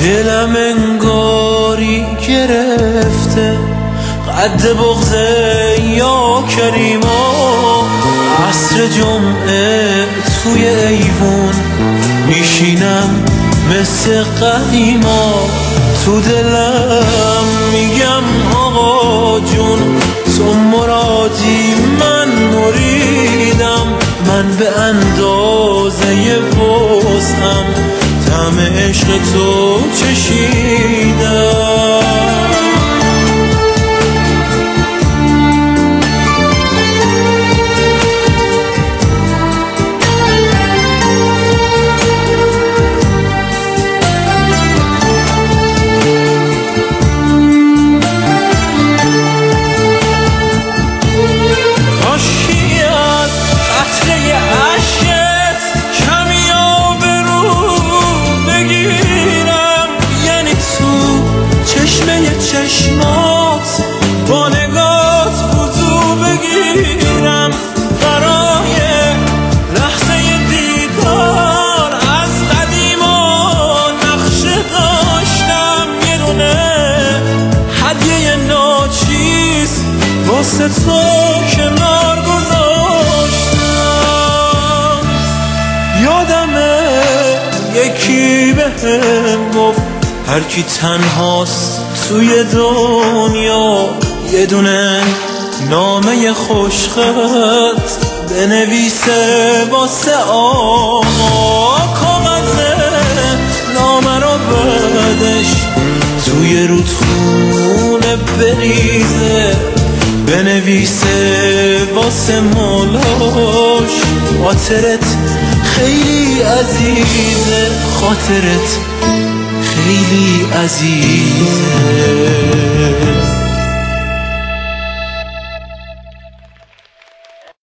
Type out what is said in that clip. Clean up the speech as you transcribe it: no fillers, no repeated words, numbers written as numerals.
دلم انگاری گرفته قد بغضه یا کریما. عصر جمعه توی ایوون میشینم مثل قدیما. تو دلم میگم آقا جون تو مرادی من مریدم. من به اندازه وسعم طعم عشق تو چشیدم. چشمات با نگات وضو بگیرم. برای لحظه دیدار از قدیما نقشه داشتم. یه دونه هدیه ناچیز واسه تو کنار گذاشتم. یادمه یکی بهم گفت هر کی تنهاست توی دنیا یه دونه نامه خوشخط بنویسه واسه آقا. کاغذ نامه رو بعدش توی رودخونه بریزه بنویسه واسه مولاش. خاطرت خیلی عزیزه، خاطرت خیلی عزیزه.